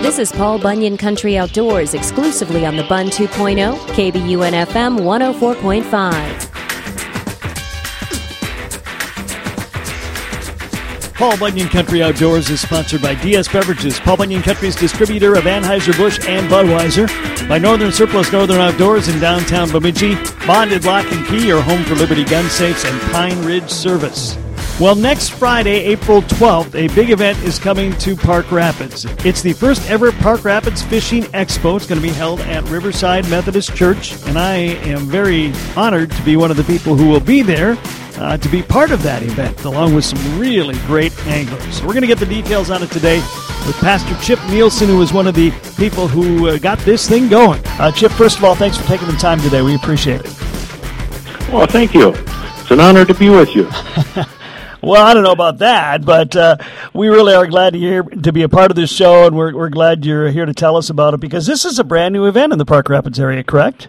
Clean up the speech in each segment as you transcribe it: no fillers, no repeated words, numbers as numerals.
This is Paul Bunyan Country Outdoors, exclusively on the Bun 2.0, KBUN FM 104.5. Paul Bunyan Country Outdoors is sponsored by DS Beverages, Paul Bunyan Country's distributor of Anheuser-Busch and Budweiser, by Northern Surplus Northern Outdoors in downtown Bemidji, Bonded Lock and Key, your home for Liberty Gun Safes, and Pine Ridge Service. Well, next Friday, April 12th, a big event is coming to Park Rapids. It's the first ever Park Rapids Fishing Expo. It's going to be held at Riverside Methodist Church, and I am very honored to be one of the people who will be there to be part of that event, along with some really great anglers. So we're going to get the details on it today with Pastor Chip Nielsen, who is one of the people who got this thing going. Chip, first of all, thanks for taking the time today. We appreciate it. Well, thank you. It's an honor to be with you. Well, I don't know about that, but we really are glad to be a part of this show, and we're glad you're here to tell us about it, because this is a brand new event in the Park Rapids area, correct?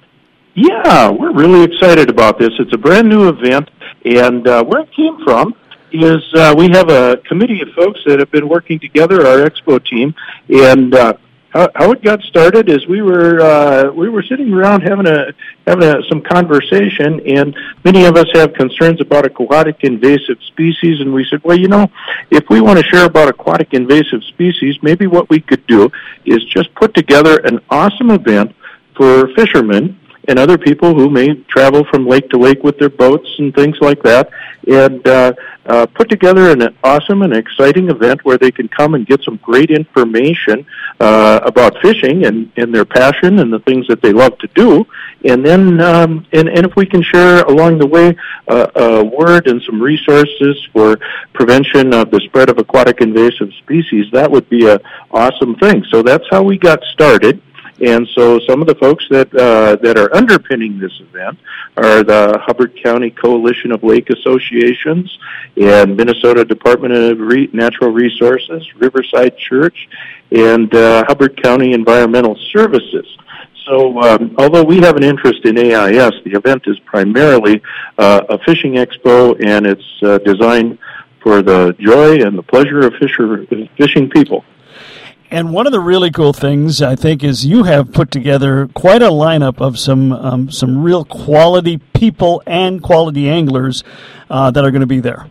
Yeah, we're really excited about this. It's a brand new event, and where it came from is we have a committee of folks that have been working together, our expo team, and how it got started is we were sitting around having some conversation, and many of us have concerns about aquatic invasive species, and we said, well, if we want to share about aquatic invasive species, maybe what we could do is just put together an awesome event for fishermen and other people who may travel from lake to lake with their boats and things like that, and put together an awesome and exciting event where they can come and get some great information about fishing and their passion and the things that they love to do. And then, and if we can share along the way a word and some resources for prevention of the spread of aquatic invasive species, that would be an awesome thing. So that's how we got started. And so some of the folks that are underpinning this event are the Hubbard County Coalition of Lake Associations and Minnesota Department of Natural Resources, Riverside Church, and Hubbard County Environmental Services. So although we have an interest in AIS, the event is primarily a fishing expo, and it's designed for the joy and the pleasure of fishing people. And one of the really cool things, I think, is you have put together quite a lineup of some real quality people and quality anglers that are going to be there.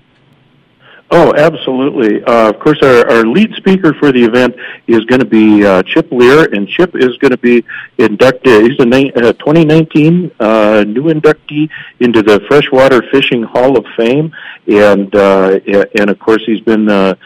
Oh, absolutely. Of course, our lead speaker for the event is going to be Chip Lear, and Chip is going to be inducted. He's a 2019 new inductee into the Freshwater Fishing Hall of Fame, and of course, he's been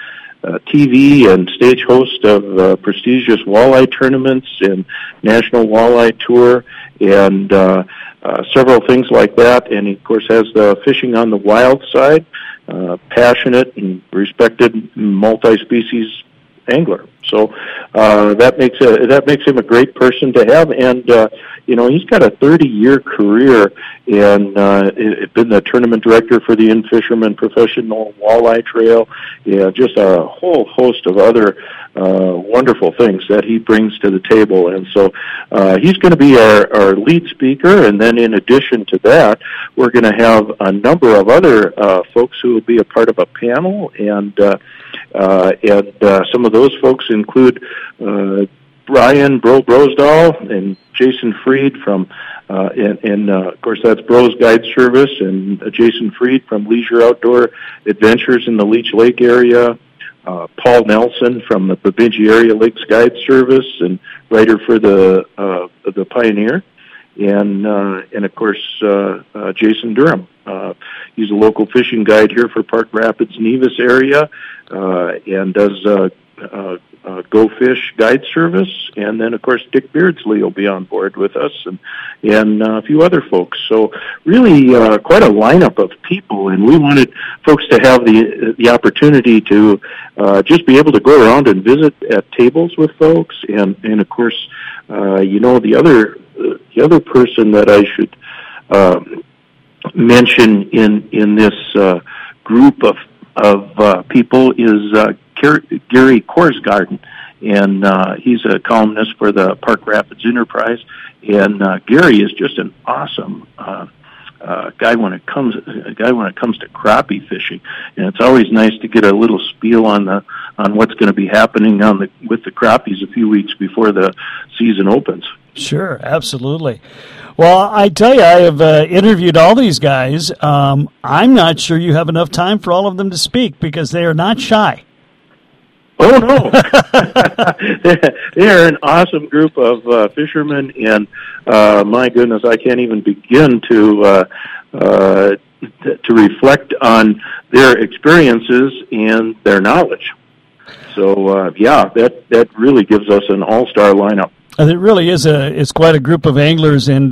TV and stage host of prestigious walleye tournaments and National Walleye Tour and several things like that. And he, of course, has the Fishing on the Wild side, passionate and respected multi-species angler. So that makes him a great person to have. And he's got a 30-year career and been the tournament director for the In-Fisherman Professional Walleye Trail. Yeah, just a whole host of other wonderful things that he brings to the table. And so he's going to be our lead speaker. And then in addition to that, we're going to have a number of other folks who will be a part of a panel. And some of those folks include Brian Brosdahl and Jason Freed from, of course, that's Bros Guide Service, and Jason Freed from Leisure Outdoor Adventures in the Leech Lake area, Paul Nelson from the Bemidji Area Lakes Guide Service and writer for the Pioneer, and of course, Jason Durham. He's a local fishing guide here for Park Rapids, Nevis area, and does Go Fish Guide Service, and then of course Dick Beardsley will be on board with us, and a few other folks. So really quite a lineup of people, and we wanted folks to have the opportunity to just be able to go around and visit at tables with folks, and of course the other person that I should mention in this group of people is Gary Korsgaard, and he's a columnist for the Park Rapids Enterprise. And Gary is just an awesome guy when it comes to crappie fishing, and it's always nice to get a little spiel on the on what's going to be happening with the crappies a few weeks before the season opens. Sure, absolutely. Well, I tell you, I have interviewed all these guys. I'm not sure you have enough time for all of them to speak because they are not shy. Oh, no. They are an awesome group of fishermen, and my goodness, I can't even begin to reflect on their experiences and their knowledge. So, that really gives us an all-star lineup. It really is it's quite a group of anglers, and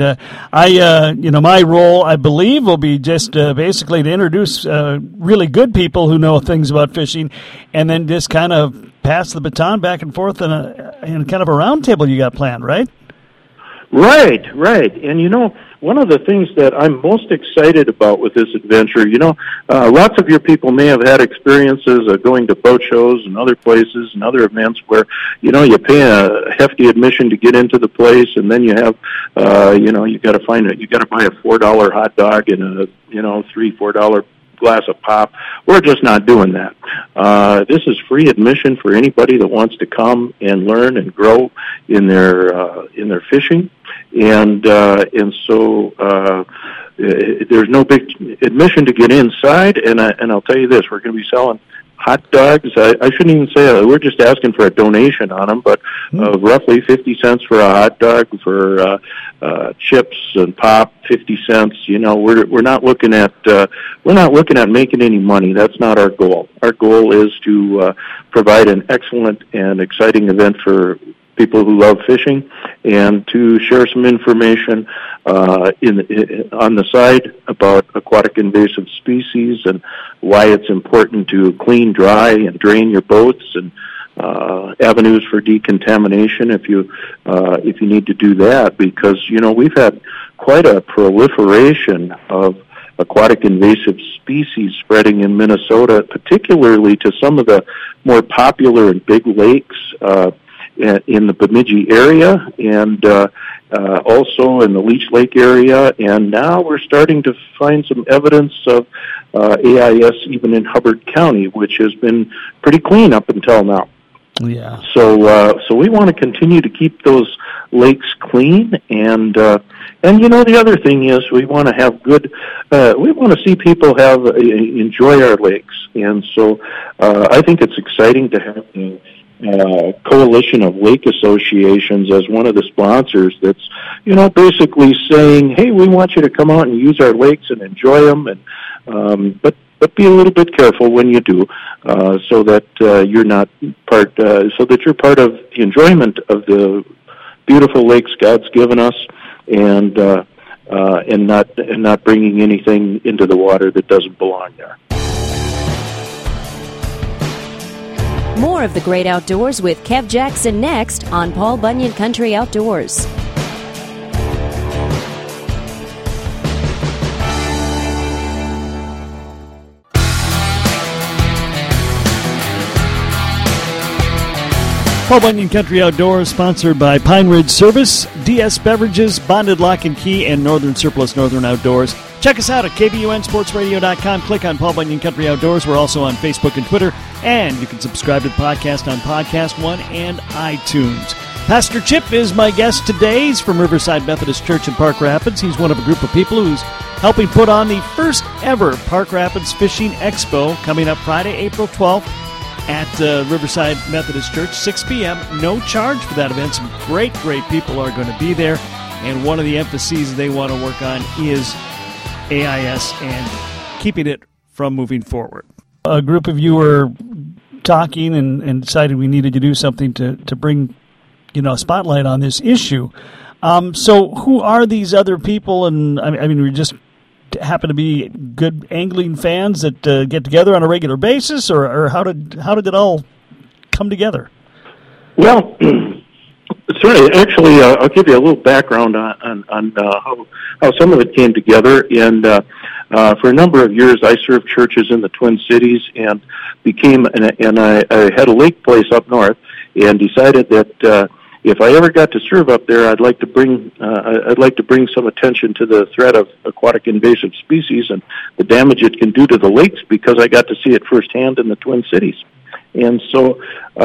my role, I believe, will be just basically to introduce really good people who know things about fishing, and then just kind of pass the baton back and forth in kind of a roundtable you got planned, right? Right. And, one of the things that I'm most excited about with this adventure, lots of your people may have had experiences of going to boat shows and other places and other events where, you pay a hefty admission to get into the place, and then you have, you got to buy a $4 hot dog and a, $3-4 glass of pop. We're just not doing that. This is free admission for anybody that wants to come and learn and grow in their fishing, and so there's no big admission to get inside. And I'll tell you this: we're going to be selling hot dogs. I shouldn't even say we're just asking for a donation on them, but roughly 50 cents for a hot dog, for chips and pop, 50 cents. We're not looking at making any money. That's not our goal. Our goal is to provide an excellent and exciting event for people who love fishing, and to share some information on the side about aquatic invasive species and why it's important to clean, dry, and drain your boats, and avenues for decontamination if you need to do that, because we've had quite a proliferation of aquatic invasive species spreading in Minnesota, particularly to some of the more popular and big lakes in the Bemidji area, and also in the Leech Lake area, and now we're starting to find some evidence of AIS even in Hubbard County, which has been pretty clean up until now. Yeah. So we want to continue to keep those lakes clean, and the other thing is we want to have good. We want to see people enjoy our lakes, and so I think it's exciting to have the Coalition of Lake Associations as one of the sponsors. That's basically saying, hey, we want you to come out and use our lakes and enjoy them, and but be a little bit careful when you do, so that you're not so that you're part of the enjoyment of the beautiful lakes God's given us, and not bringing anything into the water that doesn't belong there. More of the great outdoors with Kev Jackson next on Paul Bunyan Country Outdoors. Paul Bunyan Country Outdoors, sponsored by Pine Ridge Service, DS Beverages, Bonded Lock and Key, and Northern Surplus Northern Outdoors. Check us out at KBUNSportsRadio.com. Click on Paul Bunyan Country Outdoors. We're also on Facebook and Twitter, and you can subscribe to the podcast on Podcast One and iTunes. Pastor Chip is my guest today. He's from Riverside Methodist Church in Park Rapids. He's one of a group of people who's helping put on the first ever Park Rapids Fishing Expo coming up Friday, April 12th. At Riverside Methodist Church, 6 p.m. No charge for that event. Some great people are going to be there. And one of the emphases they want to work on is AIS and keeping it from moving forward. A group of you were talking and decided we needed to do something to bring a spotlight on this issue. So who are these other people? And I mean, we just happen to be good angling fans that get together on a regular basis, or how did it all come together? Well, certainly. Actually, I'll give you a little background on how some of it came together. And for a number of years, I served churches in the Twin Cities, and I had a lake place up north, and decided that if I ever got to serve up there, I'd like to bring some attention to the threat of aquatic invasive species and the damage it can do to the lakes, because I got to see it firsthand in the Twin Cities. And so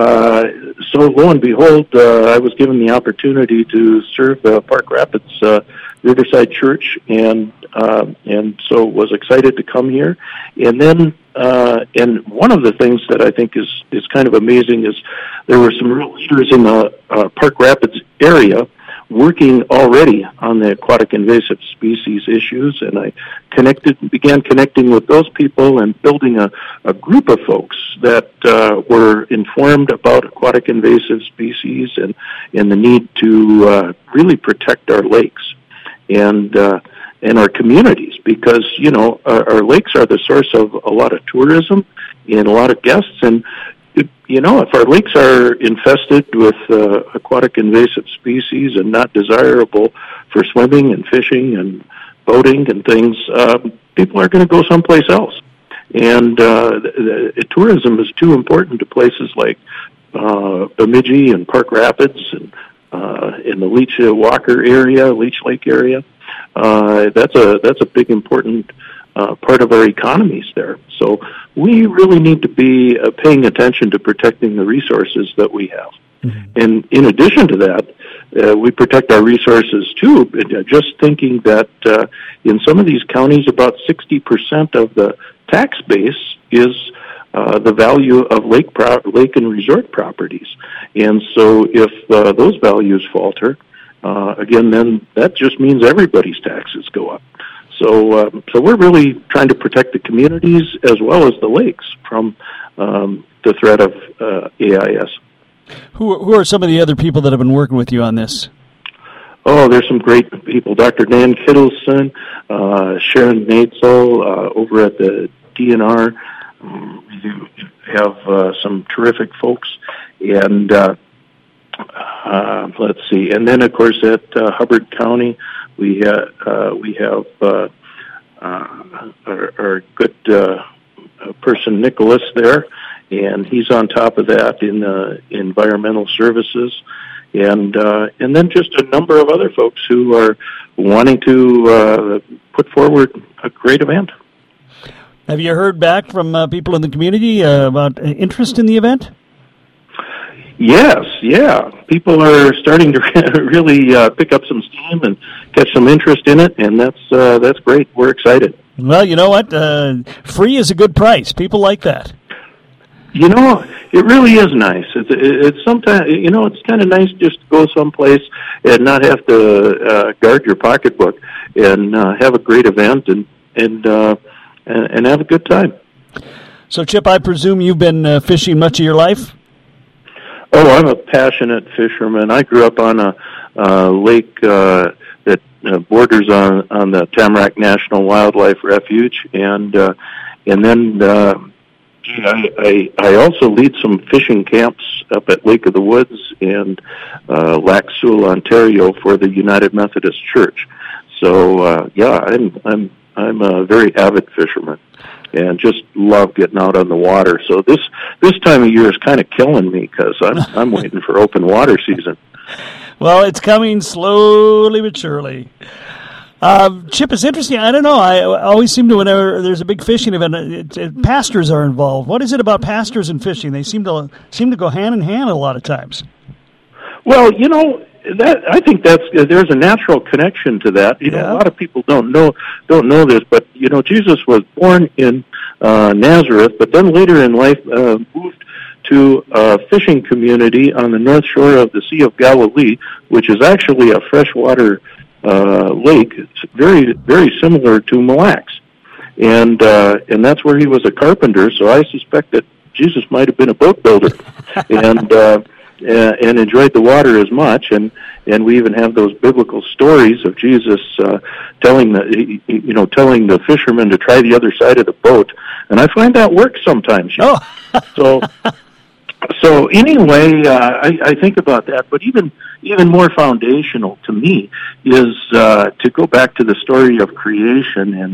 lo and behold, I was given the opportunity to serve the Park Rapids Riverside Church, and so was excited to come here. And then, and one of the things that I think is kind of amazing is there were some real leaders in the Park Rapids area working already on the aquatic invasive species issues, and I began connecting with those people and building a group of folks that were informed about aquatic invasive species and the need to really protect our lakes and our communities, because our lakes are the source of a lot of tourism and a lot of guests. And if our lakes are infested with aquatic invasive species and not desirable for swimming and fishing and boating and things, people are going to go someplace else. And tourism is too important to places like Bemidji and Park Rapids and in the Leech Lake area. That's a big important part of our economies there. So we really need to be paying attention to protecting the resources that we have. Mm-hmm. And in addition to that, we protect our resources too. Just thinking that in some of these counties, about 60% of the tax base is the value of lake and resort properties. And so if those values falter, again, then that just means everybody's taxes go up. So we're really trying to protect the communities as well as the lakes from the threat of AIS. Who are some of the other people that have been working with you on this? Oh, there's some great people. Dr. Dan Kittleson, Sharon Naetzel over at the DNR. You have some terrific folks. And let's see. And then, of course, at Hubbard County, we have our good person Nicholas there, and he's on top of that in environmental services, and then just a number of other folks who are wanting to put forward a great event. Have you heard back from people in the community about interest in the event? Yes, yeah. People are starting to really pick up some steam and catch some interest in it, and that's great. We're excited. Well, you know what? Free is a good price. People like that. It really is nice. It's sometimes, it's kind of nice just to go someplace and not have to guard your pocketbook and have a great event and have a good time. So, Chip, I presume you've been fishing much of your life? Oh, I'm a passionate fisherman. I grew up on a lake that borders on the Tamarack National Wildlife Refuge, and then I also lead some fishing camps up at Lake of the Woods and Lac Seul, Ontario, for the United Methodist Church. So I'm a very avid fisherman and just love getting out on the water. So this time of year is kind of killing me because I'm waiting for open water season. Well, it's coming slowly but surely. Chip, it's interesting. I don't know. I always seem to, whenever there's a big fishing event, pastors are involved. What is it about pastors and fishing? They seem to go hand in hand a lot of times. Well, I think there's a natural connection to that. A lot of people don't know this, but Jesus was born in Nazareth, but then later in life moved to a fishing community on the north shore of the Sea of Galilee, which is actually a freshwater lake. It's very, very similar to Mille Lacs, and that's where he was a carpenter. So I suspect that Jesus might have been a boat builder, and enjoyed the water as much, and we even have those biblical stories of Jesus telling the fishermen to try the other side of the boat, and I find that works sometimes. Oh. So anyway, I think about that, but even more foundational to me is to go back to the story of creation and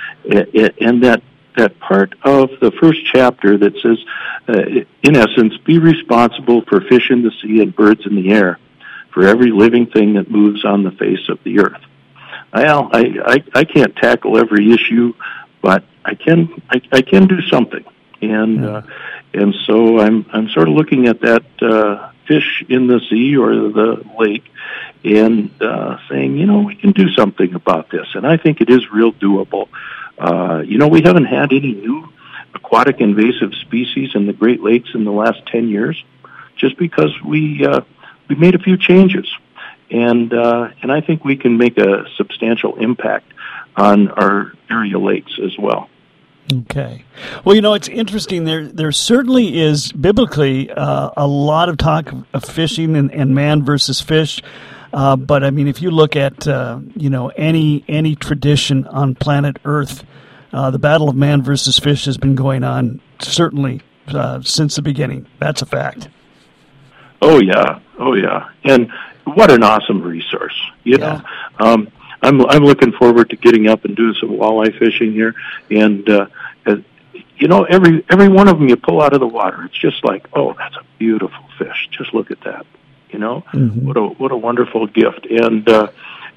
that part of the first chapter that says, in essence, be responsible for fish in the sea and birds in the air, for every living thing that moves on the face of the earth. Well, I can't tackle every issue, but I can do something. And And so I'm sort of looking at that fish in the sea or the lake and saying, we can do something about this. And I think it is real doable. We haven't had any new aquatic invasive species in the Great Lakes in the last 10 years, just because we made a few changes. And I think we can make a substantial impact on our area lakes as well. Okay. Well, it's interesting. There certainly is biblically a lot of talk of fishing and man versus fish. But I mean, if you look at any tradition on planet Earth, the battle of man versus fish has been going on certainly since the beginning. That's a fact. Oh yeah. And what an awesome resource. I'm looking forward to getting up and doing some walleye fishing here, and every one of them you pull out of the water, it's just like, oh, that's a beautiful fish. Just look at that. Mm-hmm. What a wonderful gift. And I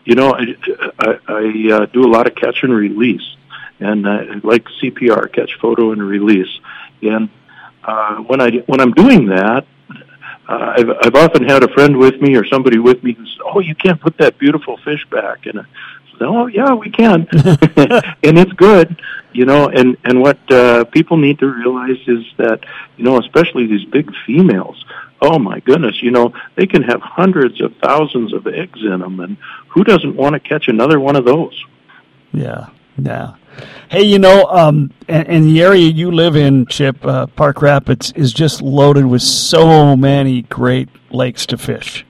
do a lot of catch and release, and like CPR, catch, photo, and release. And when I'm doing that, I've often had a friend with me or somebody with me who says, "Oh, you can't put that beautiful fish back." And I said, "Oh, yeah, we can," and it's good, And what people need to realize is that, especially these big females, oh my goodness, they can have hundreds of thousands of eggs in them, and who doesn't want to catch another one of those? Yeah. Hey, and the area you live in, Chip, Park Rapids, is just loaded with so many great lakes to fish.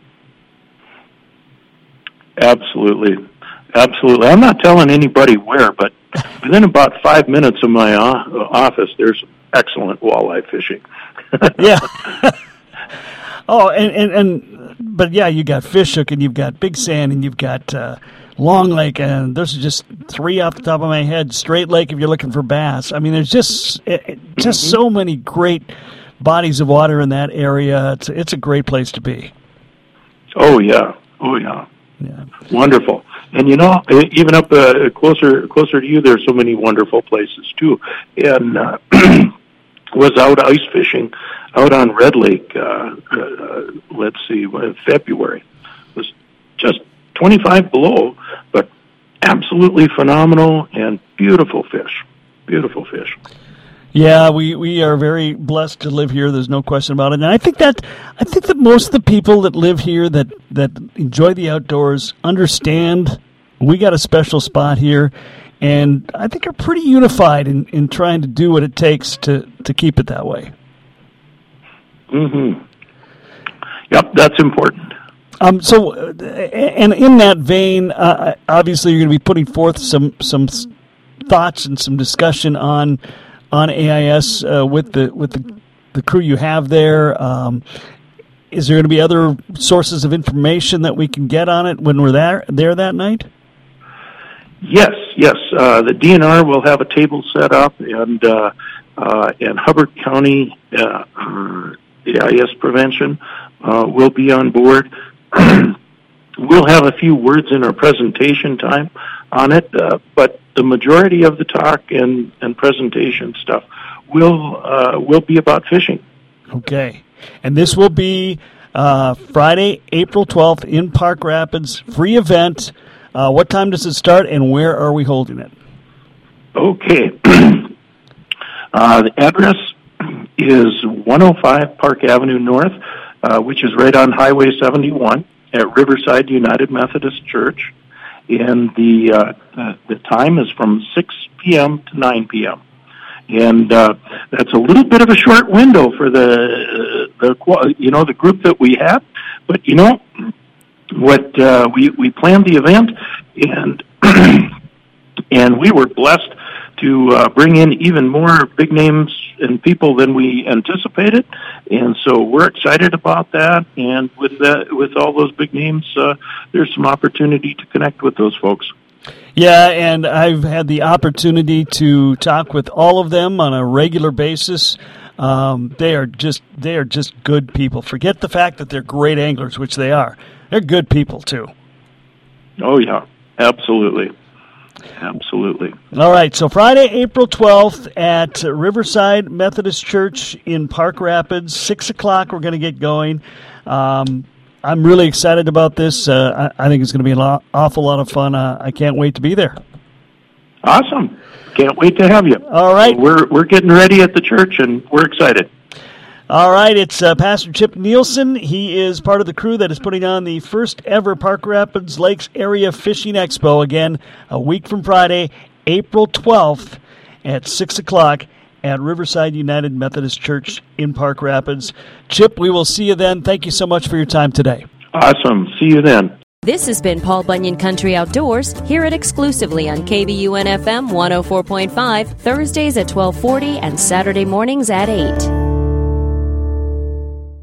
Absolutely. I'm not telling anybody where, but within about 5 minutes of my office, there's excellent walleye fishing. Yeah. But yeah, you got fish hook, and you've got Big Sand, and you've got Long Lake, and there's just 3 off the top of my head. Straight Lake if you're looking for bass. I mean, there's just so many great bodies of water in that area. It's a great place to be. Oh yeah. Wonderful. And even up closer to you, there's so many wonderful places too. And was out ice fishing out on Red Lake. February. It was just 25 below, but absolutely phenomenal and beautiful fish. Beautiful fish. Yeah, we are very blessed to live here. There's no question about it. And I think that most of the people that live here that enjoy the outdoors understand we got a special spot here, and I think are pretty unified in trying to do what it takes to keep it that way. Mm-hmm. Yep, that's important. So, and in that vein, obviously you're going to be putting forth some thoughts and some discussion on AIS with the crew you have there. Is there going to be other sources of information that we can get on it when we're there that night? Yes. The DNR will have a table set up, and Hubbard County AIS Prevention will be on board. We'll have a few words in our presentation time on it, but the majority of the talk and presentation stuff will be about fishing. Okay. And this will be Friday, April 12th in Park Rapids, free event. What time does it start, and where are we holding it? Okay. The address is 105 Park Avenue North, which is right on Highway 71 at Riverside United Methodist Church. And the time is from 6 p.m. to 9 p.m. And that's a little bit of a short window for the group that we have. But we planned the event, and we were blessed to bring in even more big names and people than we anticipated, and so we're excited about that. And with all those big names, there's some opportunity to connect with those folks. Yeah, and I've had the opportunity to talk with all of them on a regular basis. They are just good people. Forget the fact that they're great anglers, which they are. They're good people too. Oh yeah, absolutely. Absolutely. All right, so Friday, April 12th at Riverside Methodist Church in Park Rapids, 6 o'clock we're going to get going. I'm really excited about this. I think it's going to be an awful lot of fun. I can't wait to be there. Awesome. Can't wait to have you. All right. We're getting ready at the church, and we're excited. All right, it's Pastor Chip Nielsen. He is part of the crew that is putting on the first ever Park Rapids Lakes Area Fishing Expo, again, a week from Friday, April 12th at 6 o'clock at Riverside United Methodist Church in Park Rapids. Chip, we will see you then. Thank you so much for your time today. Awesome. See you then. This has been Paul Bunyan Country Outdoors. Hear it exclusively on KBUN FM 104.5, Thursdays at 12:40 and Saturday mornings at 8.